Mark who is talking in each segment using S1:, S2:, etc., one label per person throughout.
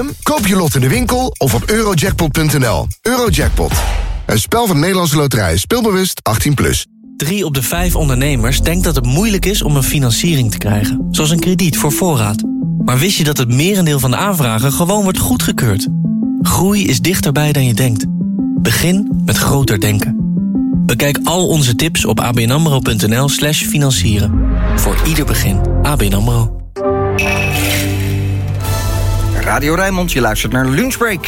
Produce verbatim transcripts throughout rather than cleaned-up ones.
S1: jubileum? Koop je lot in de winkel of op eurojackpot punt n l. Eurojackpot. Een spel van de Nederlandse Loterij. Speelbewust achttien plus.
S2: Drie op de vijf ondernemers denkt dat het moeilijk is om een financiering te krijgen. Zoals een krediet voor voorraad. Maar wist je dat het merendeel van de aanvragen gewoon wordt goedgekeurd? Groei is dichterbij dan je denkt. Begin met groter denken. Bekijk al onze tips op abnamro punt n l slash financieren. Voor ieder begin. A B N AMRO.
S3: Radio Rijnmond, je luistert naar Lunchbreak.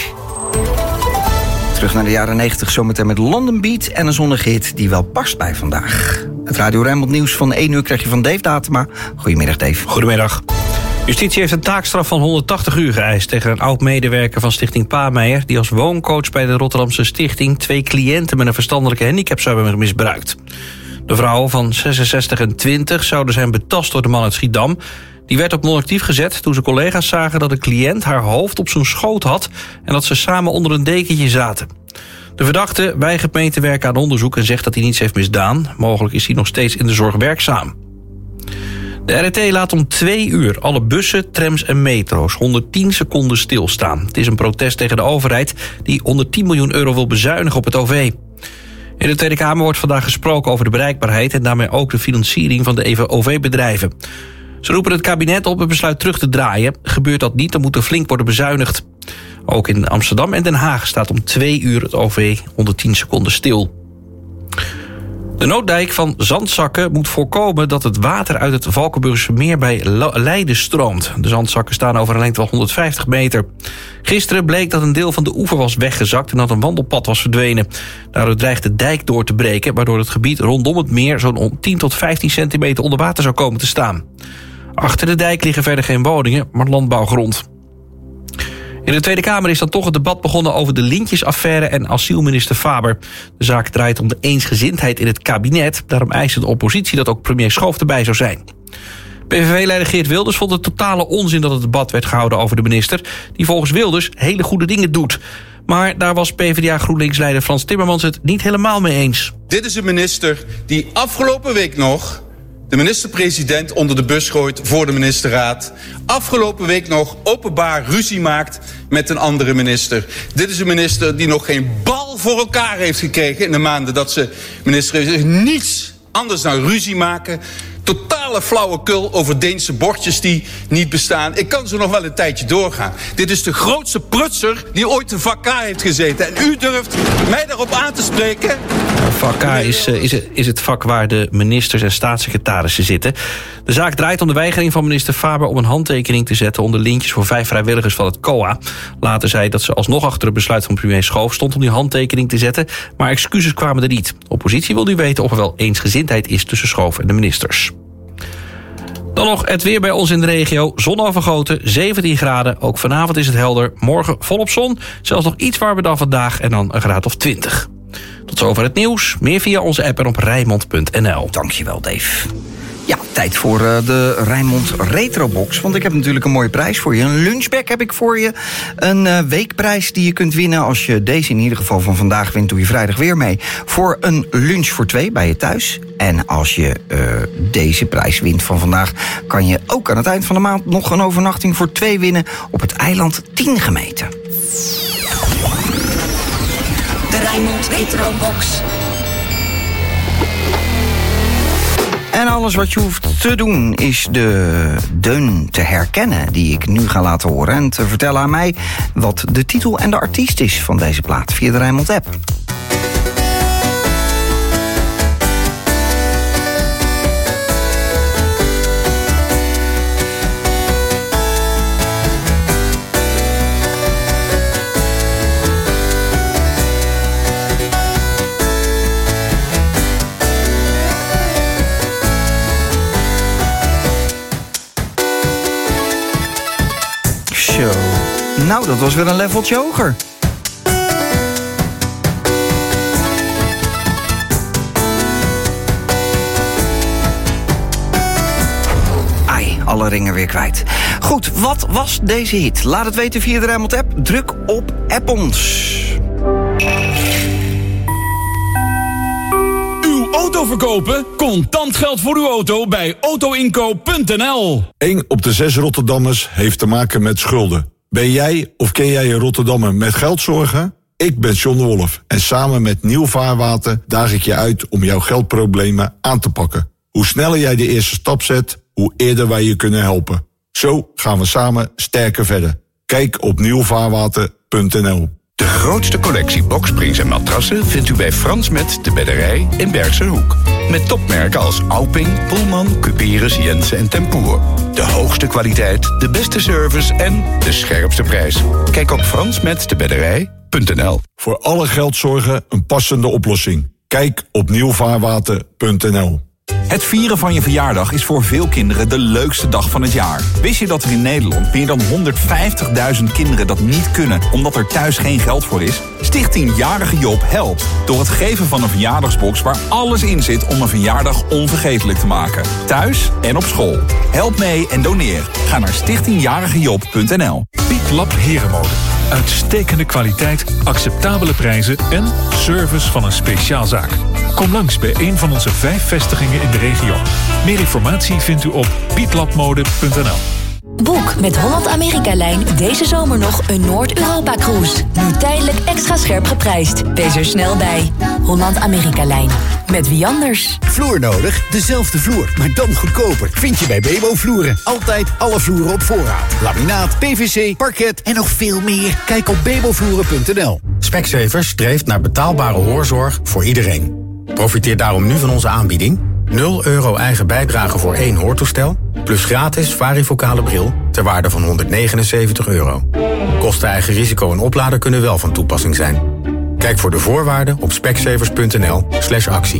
S3: Terug naar de jaren negentig, zometeen met London Beat en een zonnige hit die wel past bij vandaag. Het Radio Rijnmond nieuws van één uur krijg je van Dave Datema. Goedemiddag, Dave.
S4: Goedemiddag. Justitie heeft een taakstraf van honderdtachtig uur geëist tegen een oud-medewerker van Stichting Paameijer, die als wooncoach bij de Rotterdamse stichting twee cliënten met een verstandelijke handicap zou hebben misbruikt. De vrouw van zesenzestig en twintig zouden zijn betast door de man uit Schiedam. Die werd op non-actief gezet toen zijn collega's zagen dat de cliënt haar hoofd op zijn schoot had en dat ze samen onder een dekentje zaten. De verdachte weigert mee te werken aan onderzoek en zegt dat hij niets heeft misdaan. Mogelijk is hij nog steeds in de zorg werkzaam. De R R T laat om twee uur alle bussen, trams en metro's honderdtien seconden stilstaan. Het is een protest tegen de overheid die honderdtien miljoen euro wil bezuinigen op het O V. In de Tweede Kamer wordt vandaag gesproken over de bereikbaarheid en daarmee ook de financiering van de O V-bedrijven. Ze roepen het kabinet op het besluit terug te draaien. Gebeurt dat niet, dan moet er flink worden bezuinigd. Ook in Amsterdam en Den Haag staat om twee uur het O V honderdtien seconden stil. De nooddijk van Zandzakken moet voorkomen dat het water uit het Valkenburgse meer bij Leiden stroomt. De zandzakken staan over een lengte van honderdvijftig meter. Gisteren bleek dat een deel van de oever was weggezakt en dat een wandelpad was verdwenen. Daardoor dreigt de dijk door te breken, waardoor het gebied rondom het meer zo'n tien tot vijftien centimeter onder water zou komen te staan. Achter de dijk liggen verder geen woningen, maar landbouwgrond. In de Tweede Kamer is dan toch het debat begonnen over de lintjesaffaire en asielminister Faber. De zaak draait om de eensgezindheid in het kabinet. Daarom eist de oppositie dat ook premier Schoof erbij zou zijn. P V V-leider Geert Wilders vond het totale onzin dat het debat werd gehouden over de minister, die volgens Wilders hele goede dingen doet. Maar daar was PvdA GroenLinks-leider Frans Timmermans het niet helemaal mee eens.
S5: Dit is een minister die afgelopen week nog de minister-president onder de bus gooit voor de ministerraad. Afgelopen week nog openbaar ruzie maakt met een andere minister. Dit is een minister die nog geen bal voor elkaar heeft gekregen in de maanden dat ze minister is. Niets anders dan ruzie maken. Totale flauwekul over Deense bordjes die niet bestaan. Ik kan zo nog wel een tijdje doorgaan. Dit is de grootste prutser die ooit in vak K heeft gezeten. En u durft mij daarop aan te spreken?
S4: Vak K is, is, is het vak waar de ministers en staatssecretarissen zitten. De zaak draait om de weigering van minister Faber om een handtekening te zetten onder lintjes voor vijf vrijwilligers van het C O A. Later zei dat ze alsnog achter het besluit van premier Schoof stond om die handtekening te zetten, maar excuses kwamen er niet. De oppositie wil nu weten of er wel eensgezindheid is tussen Schoof en de ministers. Dan nog het weer bij ons in de regio. Zon overgoten, zeventien graden. Ook vanavond is het helder. Morgen volop zon. Zelfs nog iets warmer dan vandaag en dan een graad of twintig. Tot zover het nieuws. Meer via onze app en op rijnmond punt n l.
S3: Dankjewel, Dave. Ja, tijd voor uh, de Rijnmond Retrobox. Want ik heb natuurlijk een mooie prijs voor je. Een lunchbag heb ik voor je. Een uh, weekprijs die je kunt winnen. Als je deze in ieder geval van vandaag wint, doe je vrijdag weer mee. Voor een lunch voor twee bij je thuis. En als je uh, deze prijs wint van vandaag, kan je ook aan het eind van de maand nog een overnachting voor twee winnen op het eiland tien gemeten.
S6: De Rijnmond Retrobox.
S3: En alles wat je hoeft te doen is de deun te herkennen die ik nu ga laten horen. En te vertellen aan mij wat de titel en de artiest is van deze plaat via de Rijnmond app. Nou, dat was weer een leveltje hoger. Ai, alle ringen weer kwijt. Goed, wat was deze hit? Laat het weten via de Rijnmond app. Druk op App ons.
S7: Uw auto verkopen? Contant geld voor uw auto bij auto inkoop punt n l.
S8: Eén op de zes Rotterdammers heeft te maken met schulden. Ben jij of ken jij een Rotterdammer met geldzorgen? Ik ben John de Wolf en samen met Nieuw Vaarwater daag ik je uit om jouw geldproblemen aan te pakken. Hoe sneller jij de eerste stap zet, hoe eerder wij je kunnen helpen. Zo gaan we samen sterker verder. Kijk op nieuw vaarwater punt n l.
S9: De grootste collectie boksprings en matrassen vindt u bij Frans Met de Bedderij in Bergsenhoek. Met topmerken als Auping, Pullman, Cuperus, Jensen en Tempoer. De hoogste kwaliteit, de beste service en de scherpste prijs. Kijk op frans met de bedderij punt n l.
S8: Voor alle geldzorgen een passende oplossing. Kijk op nieuw vaarwater punt n l.
S10: Het vieren van je verjaardag is voor veel kinderen de leukste dag van het jaar. Wist je dat er in Nederland meer dan honderdvijftigduizend kinderen dat niet kunnen omdat er thuis geen geld voor is? Stichting Jarige Job helpt door het geven van een verjaardagsbox waar alles in zit om een verjaardag onvergetelijk te maken. Thuis en op school. Help mee en doneer. Ga naar stichting jarige job punt n l.
S11: Piet Lab Herenmode. Uitstekende kwaliteit, acceptabele prijzen en service van een speciaalzaak. Kom langs bij een van onze vijf vestigingen in de regio. Meer informatie vindt u op pietlabmode punt n l.
S12: Boek met Holland-Amerika-lijn deze zomer nog een Noord-Europa-cruise. Nu tijdelijk extra scherp geprijsd. Wees er snel bij. Holland-Amerika-lijn. Met wie anders?
S13: Vloer nodig? Dezelfde vloer, maar dan goedkoper. Vind je bij Bebo Vloeren. Altijd alle vloeren op voorraad. Laminaat, P V C, parket en nog veel meer. Kijk op bebo vloeren punt n l.
S14: Specsavers streeft naar betaalbare hoorzorg voor iedereen. Profiteer daarom nu van onze aanbieding. nul euro eigen bijdrage voor één hoortoestel, plus gratis varifocale bril ter waarde van honderdnegenenzeventig euro. Kosten eigen risico en oplader kunnen wel van toepassing zijn. Kijk voor de voorwaarden op specsavers punt n l slash actie.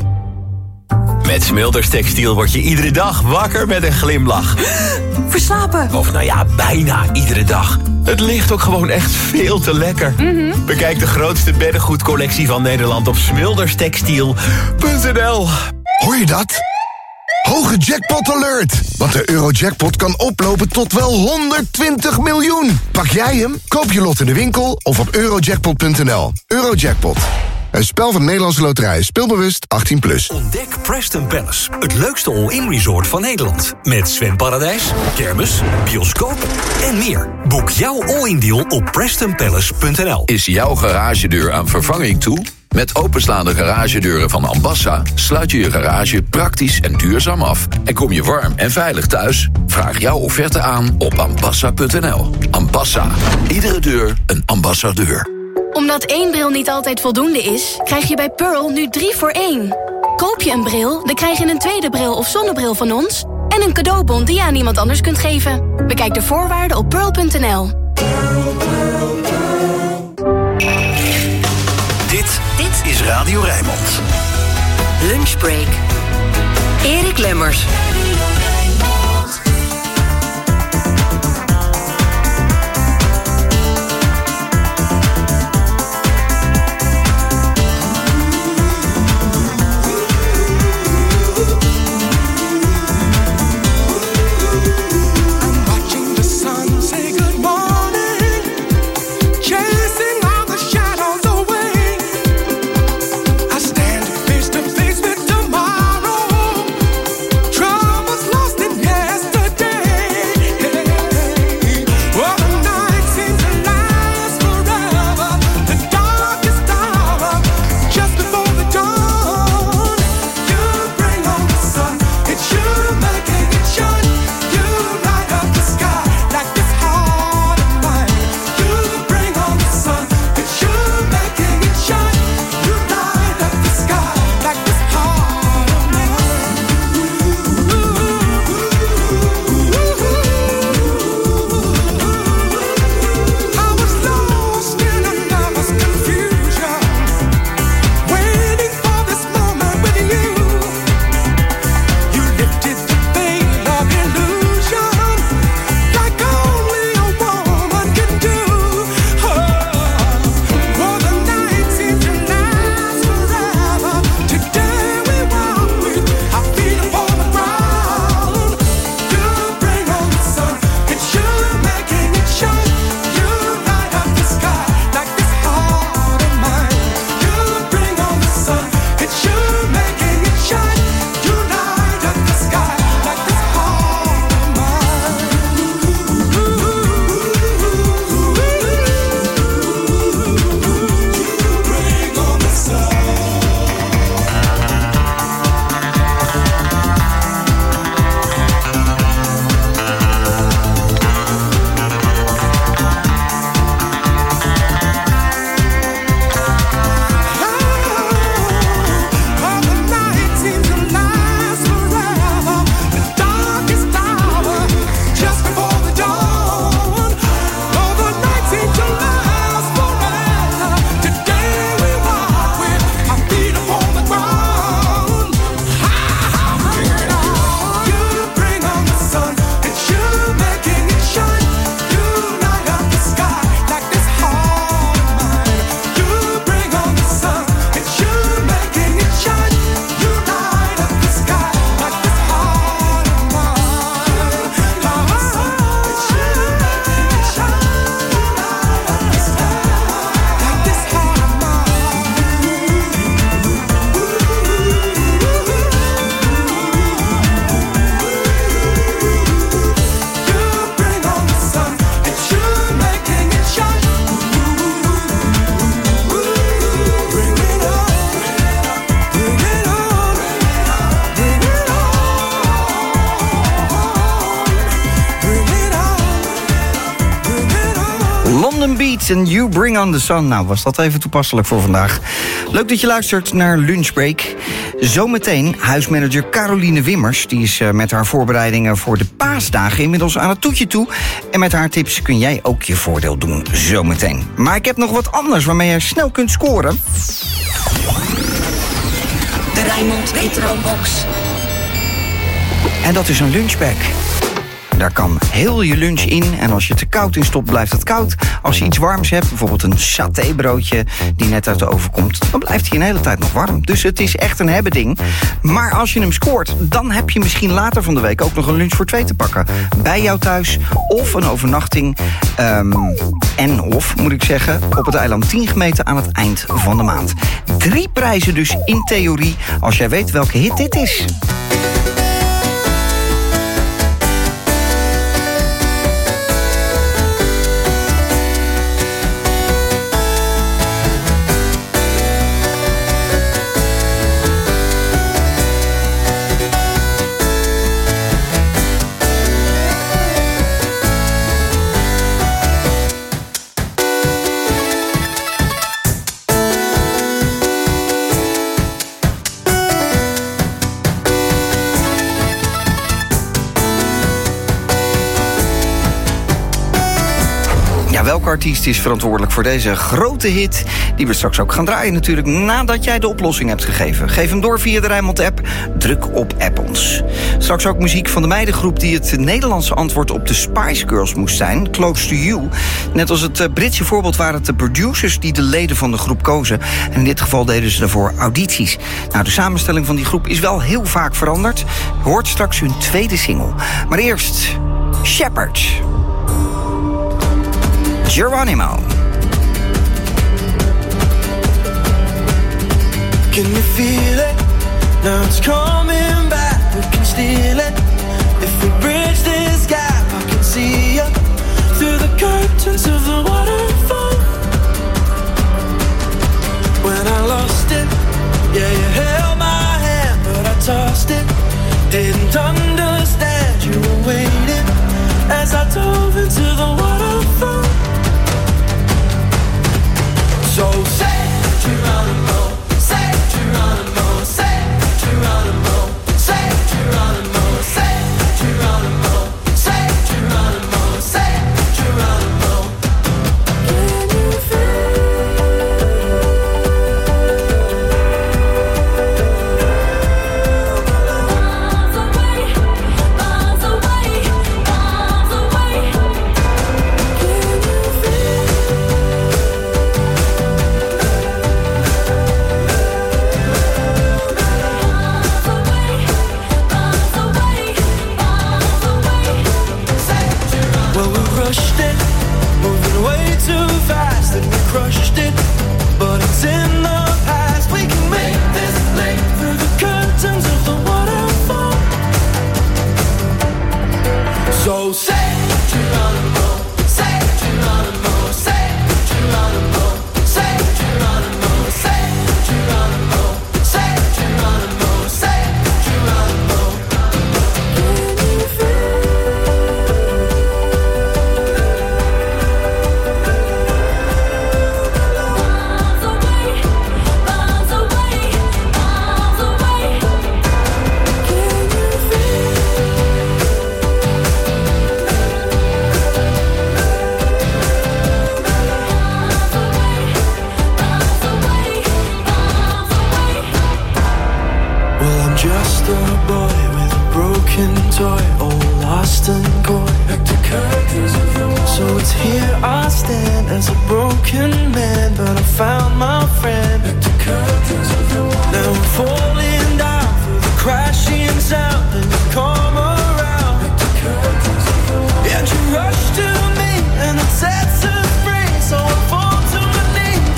S15: Met Smilders Textiel word je iedere dag wakker met een glimlach.
S16: Verslapen.
S15: Of nou ja, bijna iedere dag. Het ligt ook gewoon echt veel te lekker. Mm-hmm. Bekijk de grootste beddengoedcollectie van Nederland op smilders textiel punt n l.
S1: Hoor je dat? Hoge jackpot alert! Want de Eurojackpot kan oplopen tot wel honderdtwintig miljoen. Pak jij hem? Koop je lot in de winkel of op eurojackpot punt n l. Eurojackpot. Een spel van Nederlandse Loterij. Speelbewust achttien plus.
S17: Ontdek Preston Palace, het leukste all-in resort van Nederland. Met zwemparadijs, kermis, bioscoop en meer. Boek jouw all-in deal op preston palace punt n l.
S18: Is jouw garagedeur aan vervanging toe? Met openslaande garagedeuren van Ambassa sluit je je garage praktisch en duurzaam af. En kom je warm en veilig thuis? Vraag jouw offerte aan op ambassa punt n l. Ambassa. Iedere deur een ambassadeur.
S19: Omdat één bril niet altijd voldoende is, krijg je bij Pearl nu drie voor één. Koop je een bril, dan krijg je een tweede bril of zonnebril van ons en een cadeaubon die je aan iemand anders kunt geven. Bekijk de voorwaarden op pearl punt n l.
S17: Dit, dit is Radio Rijnmond.
S16: Lunchbreak. Erik Lemmers.
S20: Stand face to face with tomorrow. Troubles
S3: London Beat en You Bring on the Sun. Nou, was dat even toepasselijk voor vandaag. Leuk dat je luistert naar Lunchbreak. Zometeen huismanager Caroline Wimmers. Die is uh, met haar voorbereidingen voor de paasdagen inmiddels aan het toetje toe. En met haar tips kun jij ook je voordeel doen zometeen. Maar ik heb nog wat anders waarmee je snel kunt scoren.
S6: De Rijnmond Retro Box.
S3: En dat is een lunchbag. Daar kan heel je lunch in en als je het er koud in stopt, blijft het koud. Als je iets warms hebt, bijvoorbeeld een satébroodje die net uit de oven komt, dan blijft hij een hele tijd nog warm. Dus het is echt een hebben ding. Maar als je hem scoort, dan heb je misschien later van de week ook nog een lunch voor twee te pakken. Bij jou thuis of een overnachting. Um, en of, moet ik zeggen, op het eiland tien gemeten aan het eind van de maand. Drie prijzen dus in theorie, als jij weet welke hit dit is. Welke artiest is verantwoordelijk voor deze grote hit? Die we straks ook gaan draaien natuurlijk nadat jij de oplossing hebt gegeven. Geef hem door via de Rijnmond-app. Druk op app ons. Straks ook muziek van de meidengroep die het Nederlandse antwoord op de Spice Girls moest zijn. Close to You. Net als het Britse voorbeeld waren het de producers die de leden van de groep kozen. En in dit geval deden ze daarvoor audities. Nou, de samenstelling van die groep is wel heel vaak veranderd. Hoort straks hun tweede single. Maar eerst Shepherd. Geronimo.
S20: Can you feel it? Now it's coming back. We can steal it. If we bridge this gap, I can see you through the curtains of the waterfall. When I lost it, yeah, you held my hand, but I tossed it. Didn't understand you were waiting as I dove into the waterfall. So say Geronimo, say Geronimo, say Geronimo, say Geronimo, say Geronimo, say Geronimo, say Geronimo. Can you feel miles away, miles away, miles away? Can you feel rushed it, moving way too fast, and we crushed it, but it's in the past. We can make this leap through the curtains of the waterfall. So say Geronimo, say Geronimo, say Geronimo, say Geronimo, say Geronimo, say Geronimo, say Geronimo. Can you feel just a boy with a broken toy, all lost and coy. So it's here I stand as a broken man, but I found my friend. Now I'm falling down through the crashing sound, and you come around, and you rush to me, and it sets us free. So I fall to my knees.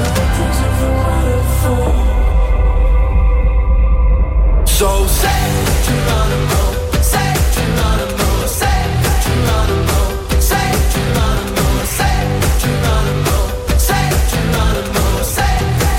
S20: So say Geronimo, say Geronimo, say Geronimo, say Geronimo, say Geronimo, say Geronimo, say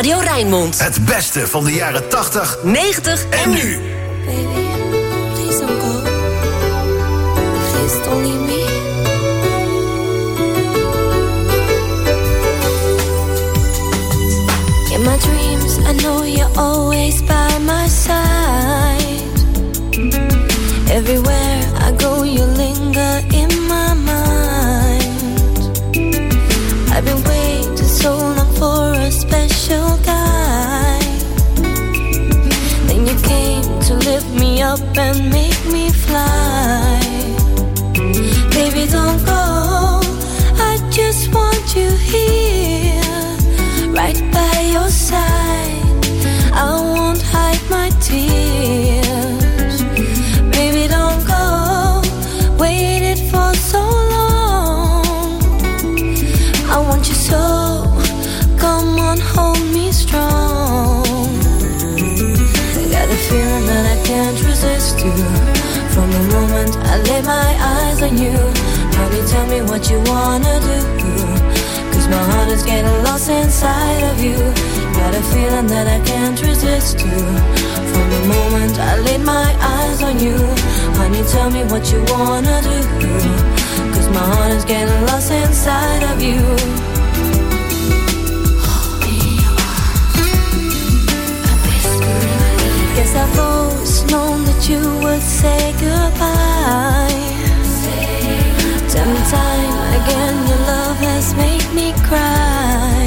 S16: Radio Rijnmond.
S21: Het beste van de jaren tachtig,
S16: negentig
S21: en nu.
S6: Baby, please don't go. Please don't leave me. In my dreams, I know you're always by my side. Everywhere I go, you linger in my mind. I've been waiting so long for a special guy. Then you came to lift me up and make me fly. Baby, don't go, I just want you here, right by your side. I won't hide my tears. Baby, don't go, waited for so long. I want you so, come on, hold me strong. I got a feeling that I can't resist you. From the moment I lay my eyes on you, honey, tell me what you wanna do. Cause my heart is getting lost inside of you. Got a feeling that I can't resist you. From the moment I laid my eyes on you, honey, tell me what you wanna do. Cause my heart is getting lost inside of you. Guess I've always known that you would say goodbye. Time and time again, your love has made me cry.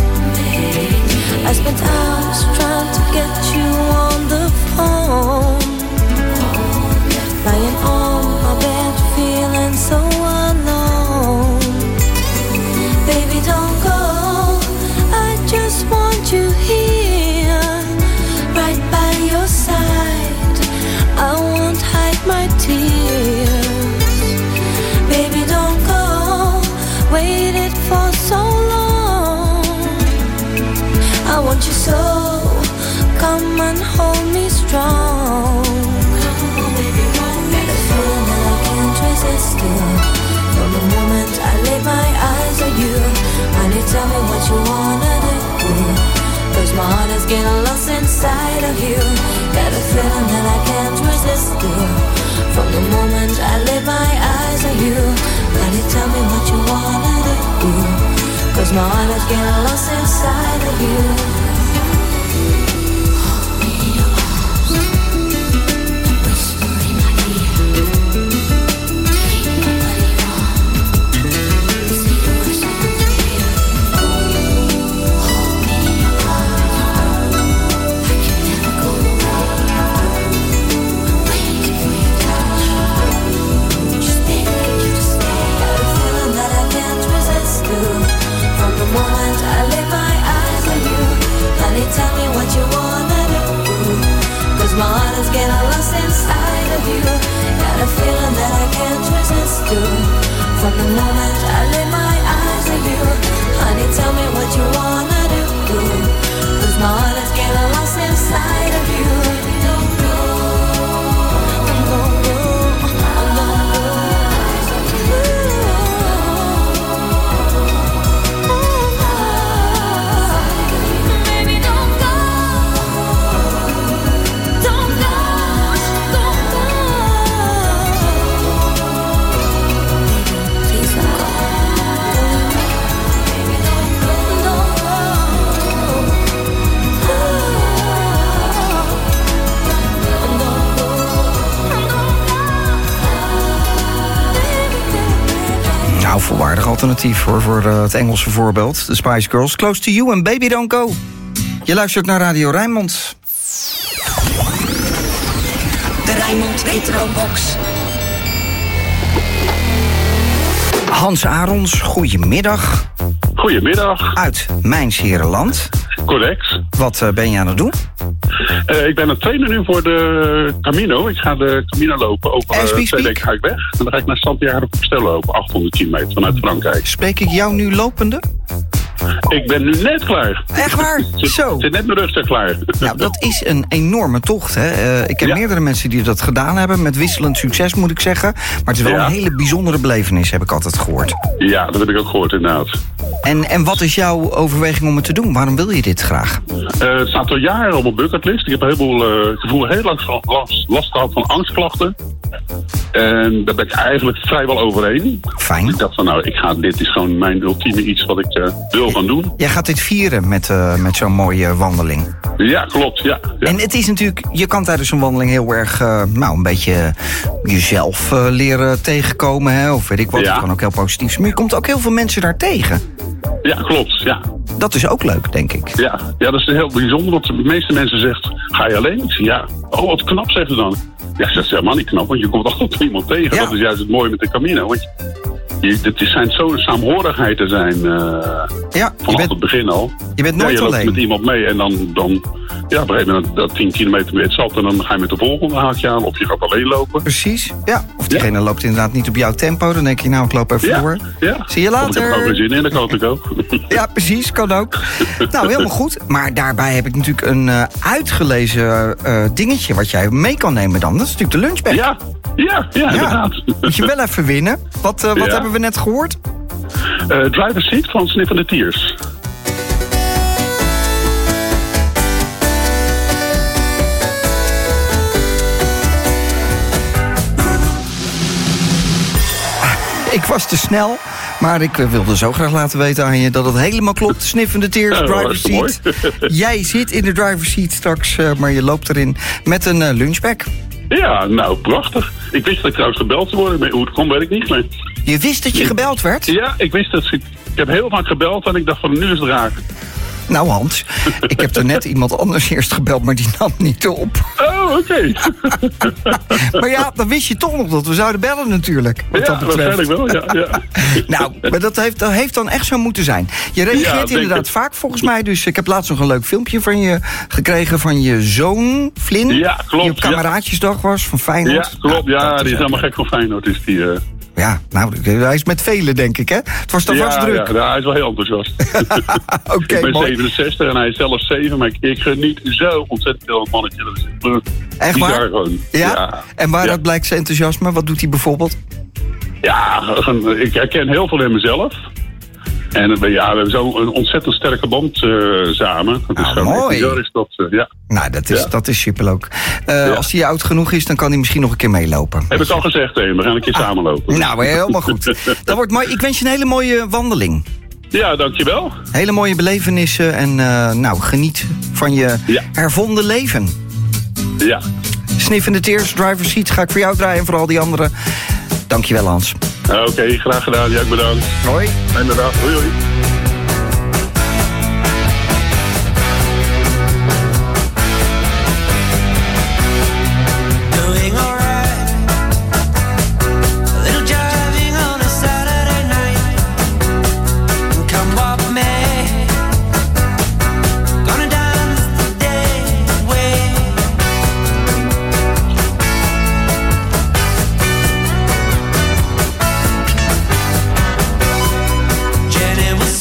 S6: I spent hours trying to get you on the phone, lying on my bed feeling so alone. Baby, don't go, I just want you here, right by your side. I won't hide my tears. Baby, don't go, waited for so long. I want you so, come and hold me strong. Got a feeling that I can't resist you. From the moment I lay my eyes on you, honey, tell me what you wanna do. Cause my heart is getting lost inside of you. Got a feeling that I can't resist you. From the moment I lay my eyes on you, honey, tell me what you wanna do. Cause my heart is getting lost inside of you. Hold me in your arms and whisper in my ear. Take my body on, say the words I want to hear. Hold me in your arms, I can never go away. I'm waiting for your touch, just begging you to stay. Got a feeling that I can't resist you. From the moment I lay my eyes on you, honey, tell me what you wanna do. Cause my heart is getting lost inside of you. Got a feeling that I can't resist you. From the moment I lay my eyes on you, honey, tell me what you wanna do. Cause my heart is getting lost inside of you. Don't go, I'm gonna go, I'm gonna go.
S3: Nou, volwaardig alternatief hoor, voor uh, het Engelse voorbeeld. De Spice Girls, Close to You en Baby Don't Go. Je luistert naar Radio Rijnmond.
S16: De Rijnmond Retrobox.
S3: Hans Arons, goedemiddag.
S22: Goedemiddag.
S3: Uit Mijnsheerenland.
S22: Correct.
S3: Wat uh, ben je aan het doen?
S22: Uh, ik ben aan het trainen nu voor de Camino. Ik ga de Camino lopen. Over uh, twee weken ga ik weg. En dan ga ik naar Santiago de Compostela lopen. achthonderd kilometer vanuit Frankrijk.
S3: Spreek ik jou nu lopende?
S22: Ik ben nu net klaar.
S3: Echt waar?
S22: Zit,
S3: Zo.
S22: Zit net mijn rugzak klaar.
S3: Nou, dat is een enorme tocht, hè. Uh, ik heb ja. meerdere mensen die dat gedaan hebben. Met wisselend succes, moet ik zeggen. Maar het is wel ja. een hele bijzondere belevenis, heb ik altijd gehoord.
S22: Ja, dat heb ik ook gehoord, inderdaad.
S3: En, en wat is jouw overweging om het te doen? Waarom wil je dit graag?
S22: Uh, het staat al jaren op mijn bucketlist. Ik heb een heleboel, uh, gevoel heel lang last, last gehad van angstklachten. En daar ben ik eigenlijk vrijwel overheen.
S3: Fijn.
S22: Ik dacht van nou, ik ga, dit is gewoon mijn ultieme iets wat ik uh, wil gaan doen.
S3: Jij gaat dit vieren met, uh, met zo'n mooie wandeling.
S22: Ja, klopt, ja, ja.
S3: En het is natuurlijk, je kan tijdens een wandeling heel erg, uh, nou, een beetje jezelf uh, leren tegenkomen, hè, of weet ik wat. Ja. Het kan ook heel positief zijn. Maar je komt ook heel veel mensen daar tegen.
S22: Ja, klopt, ja.
S3: Dat is ook leuk, denk ik.
S22: Ja, ja, dat is heel bijzonder, want de meeste mensen zeggen, ga je alleen? Ik zeg, ja, oh, wat knap, zeggen ze dan. Ja, dat is helemaal niet knap, want je komt altijd iemand tegen. Ja. Dat is juist het mooie met de Camino. Want je, het zijn zo'n saamhorigheid te zijn uh,
S3: ja,
S22: vanaf
S3: bent,
S22: het begin al.
S3: Je bent nooit
S22: ja, je
S3: alleen.
S22: Je loopt met iemand mee en dan, dan ja, op een gegeven moment dat tien kilometer mee het zat en dan ga je met de volgende haakje aan of je gaat alleen lopen.
S3: Precies, ja. Of diegene ja. loopt inderdaad niet op jouw tempo, dan denk je nou, ik loop even
S22: ja.
S3: door.
S22: Ja.
S3: Zie je later.
S22: Of ik heb er ook geen zin in, dat kan ik ook.
S3: Ja, precies, kan ook. Nou, helemaal goed. Maar daarbij heb ik natuurlijk een uh, uitgelezen uh, dingetje wat jij mee kan nemen dan. Dat is natuurlijk de lunchbag.
S22: Ja, ja, ja, inderdaad.
S3: Moet je wel even winnen. Wat, uh, wat ja. hebben we net gehoord?
S22: Uh, driver's seat van Sniffende Tiers.
S3: Ik was te snel, maar ik wilde zo graag laten weten aan je dat het helemaal klopt. Sniffende Tiers, driver's seat. Jij zit in de driver's seat straks, uh, maar je loopt erin met een uh, lunchbag.
S22: Ja, nou, prachtig. Ik wist dat ik trouwens gebeld zou worden, maar hoe het kon, weet ik niet. Maar...
S3: Je wist dat je gebeld werd?
S22: Ja, ik wist dat. Ik, ik heb heel vaak gebeld en ik dacht van, nu is het raak.
S3: Nou Hans, ik heb er net iemand anders eerst gebeld, maar die nam niet op.
S22: Oh, oké. Okay.
S3: Maar ja, dan wist je toch nog dat we zouden bellen natuurlijk. Wat
S22: ja,
S3: dat betreft.
S22: waarschijnlijk wel, ja. ja.
S3: Nou, maar dat heeft, dat heeft dan echt zo moeten zijn. Je reageert ja, inderdaad het. vaak volgens mij, dus ik heb laatst nog een leuk filmpje van je gekregen van je zoon, Flynn.
S22: Ja, klopt.
S3: Die op Kameraadsjesdag was van Feyenoord.
S22: Ja, klopt. Ja,
S3: nou,
S22: die is helemaal gek van Feyenoord, is die... Uh...
S3: Ja, nou, hij is met velen, denk ik, hè? Het was toch
S22: ja,
S3: vast druk.
S22: Ja, ja, hij is wel heel enthousiast.
S3: Oké, okay,
S22: ik ben
S3: mooi.
S22: zevenenzestig en hij is zelf zeven, maar ik, ik geniet zo ontzettend veel van het mannetje. Dat is
S3: echt waar?
S22: Gewoon.
S3: Ja?
S22: ja?
S3: En waaruit
S22: ja.
S3: blijkt zijn enthousiasme? Wat doet hij bijvoorbeeld?
S22: Ja, ik herken heel veel in mezelf. En ja, we hebben zo'n ontzettend sterke band uh, samen. Dat is
S3: ah,
S22: gewoon
S3: mooi.
S22: Echt, is dat, uh, ja.
S3: Nou, dat is,
S22: ja.
S3: dat is superleuk. Uh, ja. Als hij oud genoeg is, dan kan hij misschien nog een keer meelopen.
S22: Heb ik al gezegd, hé. We gaan een keer ah. samenlopen.
S3: Nou, helemaal goed. Dat wordt mooi. Ik wens je een hele mooie wandeling.
S22: Ja, dankjewel.
S3: Hele mooie belevenissen en uh, nou, geniet van je ja. hervonden leven.
S22: Ja.
S3: Sniffende Tears, driver's seat, ga ik voor jou draaien en voor al die anderen. Dankjewel, Hans.
S22: Oké, okay, graag gedaan. Jij bedankt.
S3: Hoi.
S22: Fijne dag. Hoi, hoi.
S20: Jenny was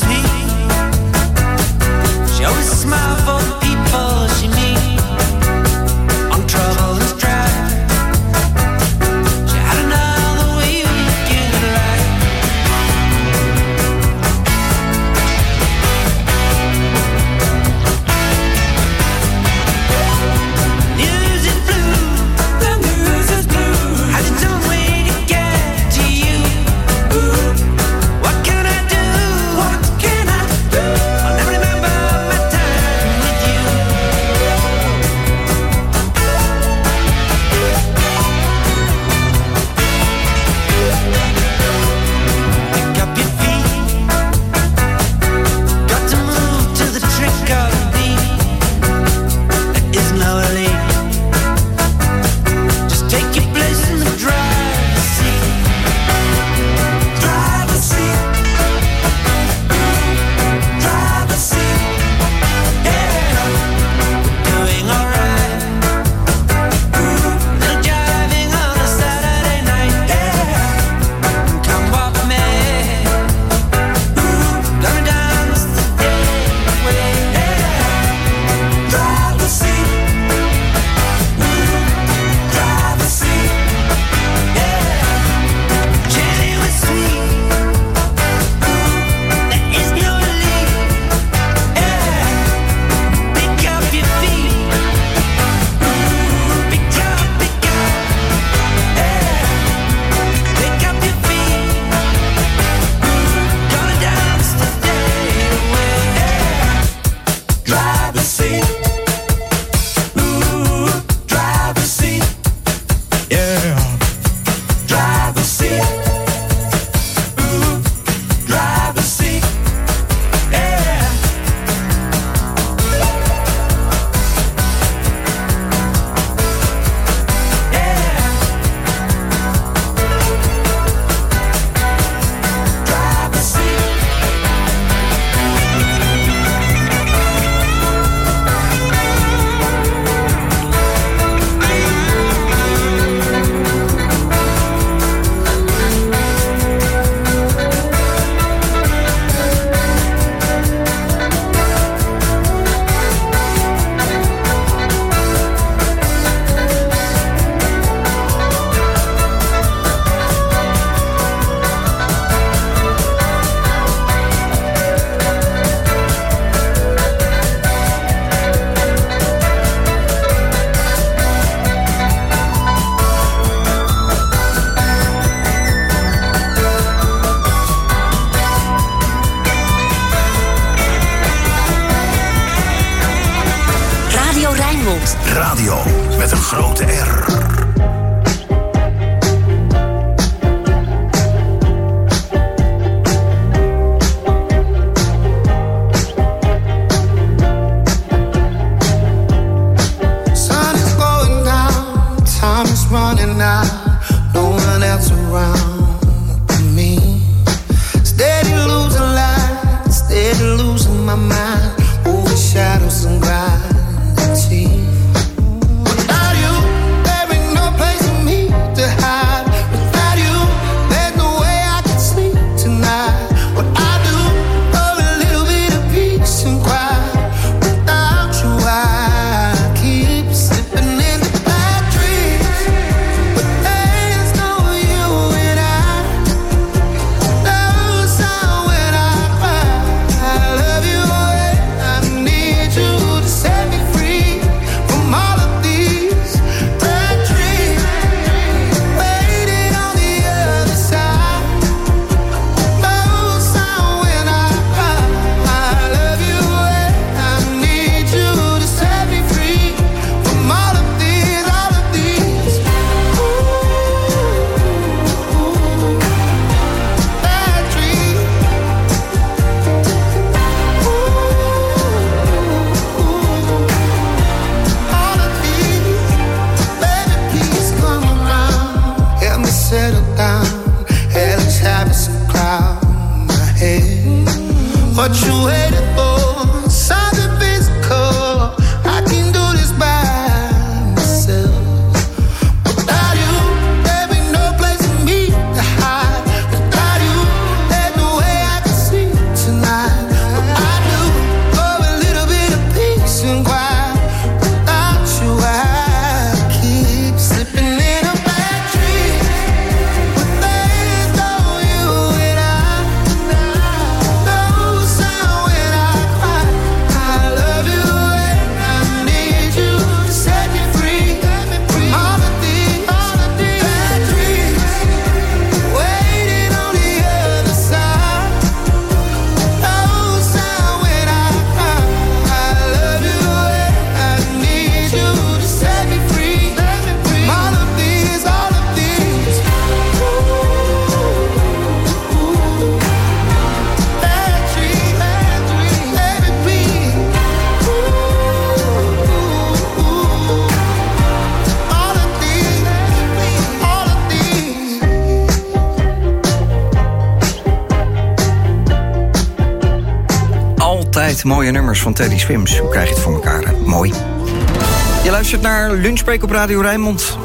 S21: Radio met een grote R.
S2: Running out, no one else around but me. Steady losing light, steady losing my mind. Over shadows and gravity. Without you, there ain't no place for me to hide. Without you, there's no way I can sleep tonight. What I do for a little bit of peace and quiet. Without you, I keep slipping into bad dreams. There's no you and I. No sound when I cry. I love you and I need you to set me free from all of these bad dreams. Waiting on the other side. No sound when I cry. I love you and I need you to set me free from all of these, all of these. Bad dreams. All of these. Baby, please come around. Help me settle down. Hellish habits and cloud my head. What you waiting for? Something physical. I can do this by myself. Without you, there ain't no place for me to hide. Without you, there's no way I can sleep tonight. What I do for a little bit of peace and quiet. Without you, I keep slipping in a bad dream. But there's no you and I. No sound when I cry. I love you and I need you to set me free from all of these, all of these bad dreams. Waiting on the other side. No sound when I cry. I love you and I need you to set me free from all of these, all of these. Bad dreams, bad dreams, baby, please. All of these, all of these.
S3: Altijd mooie nummers van Teddy Swims. Hoe krijg je het voor elkaar? Hè? Mooi. Je luistert naar Lunchbreak op Radio Rijnmond.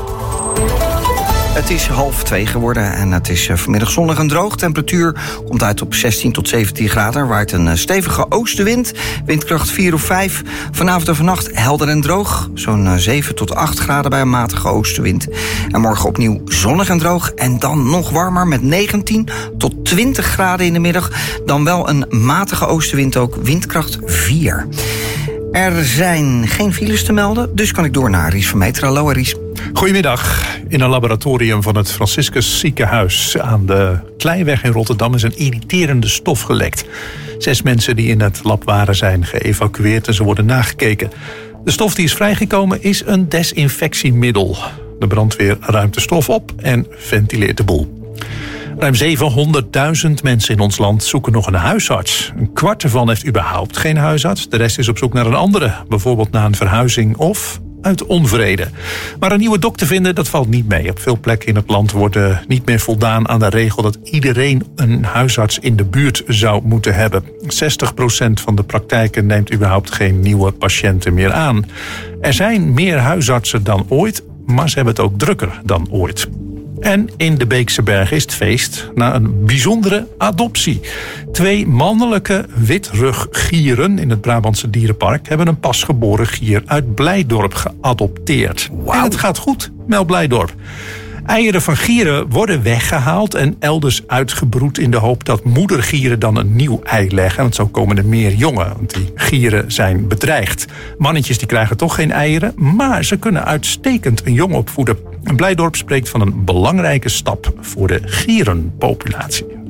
S3: Het is half twee geworden en het is vanmiddag zonnig en droog. Temperatuur komt uit op zestien tot zeventien graden. Er waait een stevige oostenwind, windkracht vier of vijf. Vanavond en vannacht helder en droog. Zo'n zeven tot acht graden bij een matige oostenwind. En morgen opnieuw zonnig en droog. En dan nog warmer met negentien tot twintig graden in de middag. Dan wel een matige oostenwind ook, windkracht vier. Er zijn geen files te melden, dus kan ik door naar Ries van Meter. Hallo Ries.
S5: Goedemiddag. In een laboratorium van het Franciscus Ziekenhuis aan de Kleiweg in Rotterdam is een irriterende stof gelekt. Zes mensen die in het lab waren zijn geëvacueerd en ze worden nagekeken. De stof die is vrijgekomen is een desinfectiemiddel. De brandweer ruimt de stof op en ventileert de boel. Ruim zevenhonderdduizend mensen in ons land zoeken nog een huisarts. Een kwart ervan heeft überhaupt geen huisarts. De rest is op zoek naar een andere, bijvoorbeeld na een verhuizing of uit onvrede. Maar een nieuwe dokter vinden, dat valt niet mee. Op veel plekken in het land wordt uh, niet meer voldaan aan de regel dat iedereen een huisarts in de buurt zou moeten hebben. zestig procent van de praktijken neemt überhaupt geen nieuwe patiënten meer aan. Er zijn meer huisartsen dan ooit, maar ze hebben het ook drukker dan ooit. En in de Beekse Bergen is het feest na een bijzondere adoptie. Twee mannelijke witruggieren in het Brabantse dierenpark hebben een pasgeboren gier uit Blijdorp geadopteerd. Wow. En het gaat goed, meldt Blijdorp. Eieren van gieren worden weggehaald en elders uitgebroed in de hoop dat moedergieren dan een nieuw ei leggen. Want zo komen er meer jongen, want die gieren zijn bedreigd. Mannetjes die krijgen toch geen eieren, maar ze kunnen uitstekend een jong opvoeden. Blijdorp spreekt van een belangrijke stap voor de gierenpopulatie.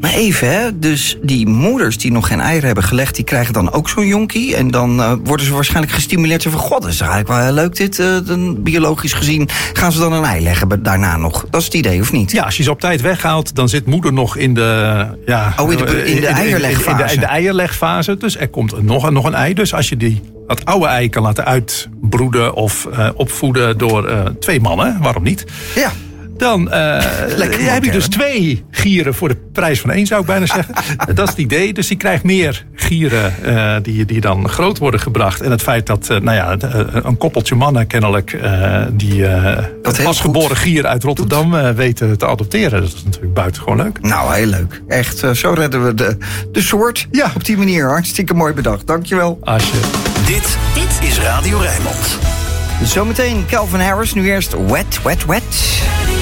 S3: Maar even, hè, dus die moeders die nog geen eieren hebben gelegd, die krijgen dan ook zo'n jonkie. En dan uh, worden ze waarschijnlijk gestimuleerd. Zo van, god, dat is eigenlijk wel heel leuk dit. Uh, dan, biologisch gezien gaan ze dan een ei leggen daarna nog. Dat is het idee, of niet?
S5: Ja, als je ze op tijd weghaalt, dan zit moeder nog in de... Ja,
S3: oh, in de, in de eierlegfase.
S5: In de, in de eierlegfase. Dus er komt nog, nog een ei. Dus als je die, dat oude ei kan laten uitbroeden of uh, opvoeden door uh, twee mannen, waarom niet?
S3: Ja.
S5: Dan uh, heb je dus twee gieren voor de prijs van één, zou ik bijna zeggen. Dat is het idee. Dus die krijgt meer gieren uh, die, die dan groot worden gebracht. En het feit dat uh, nou ja, een koppeltje mannen kennelijk uh, die uh, pasgeboren gier uit Rotterdam uh, weten te adopteren. Dat is natuurlijk buitengewoon leuk.
S3: Nou, heel leuk. Echt, uh, zo redden we de, de soort. Ja. Op die manier. Hartstikke mooi bedacht. Dankjewel.
S5: Asje.
S17: Dit, dit is Radio Rijnmond.
S3: Zometeen Calvin Harris. Nu eerst Wet, Wet, Wet.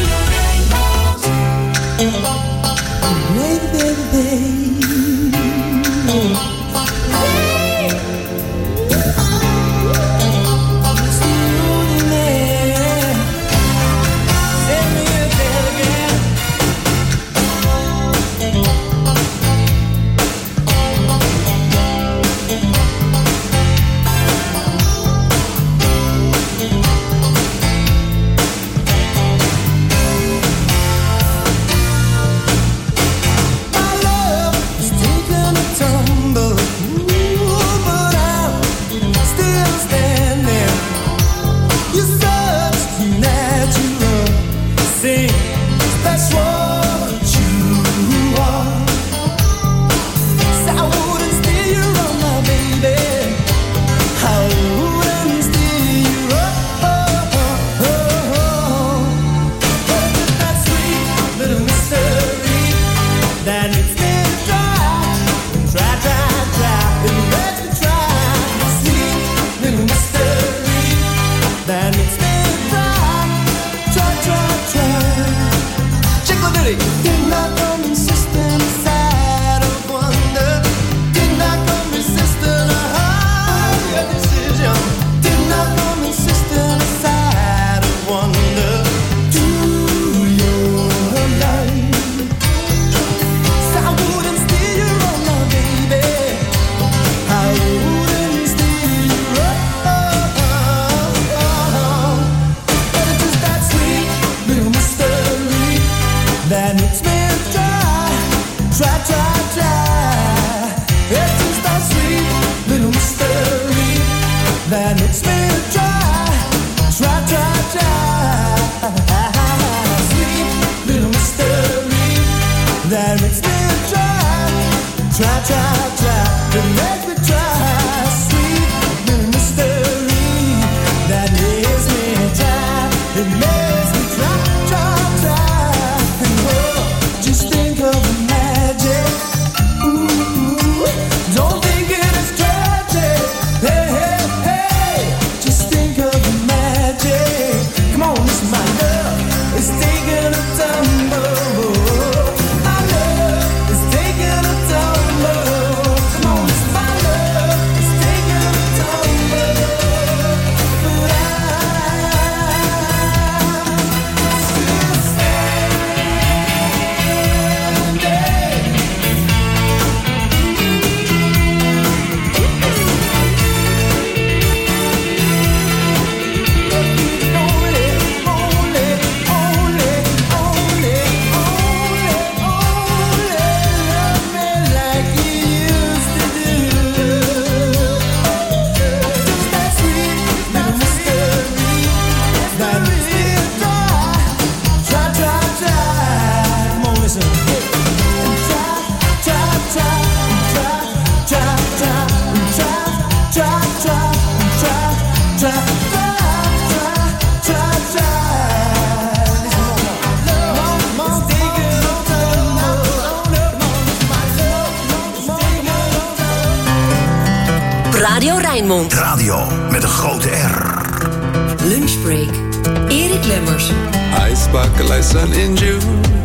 S16: Radio Rijnmond.
S17: Radio met een grote R.
S16: Lunchbreak. Erik Lemmers.
S4: I sparkle like sun in June.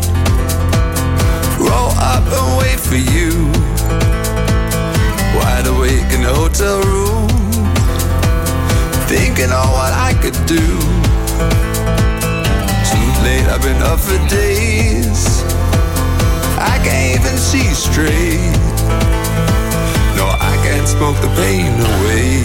S4: Roll up and wait for you. Wide awake in a hotel room. Thinking of what I could do. Too late, I've been up for days. I can't even see straight. No, I can't smoke the pain away.